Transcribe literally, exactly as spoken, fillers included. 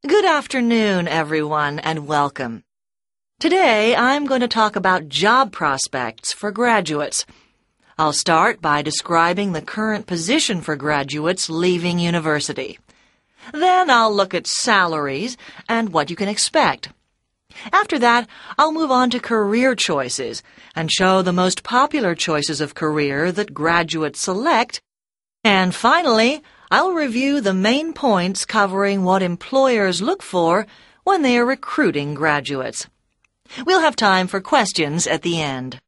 Good afternoon, everyone, and welcome. Today, I'm going to talk about job prospects for graduates. I'll start by describing the current position for graduates leaving university. Then I'll look at salaries and what you can expect. After that, I'll move on to career choices and show the most popular choices of career that graduates select. And finally, I'll review the main points covering what employers look for when they are recruiting graduates. We'll have time for questions at the end.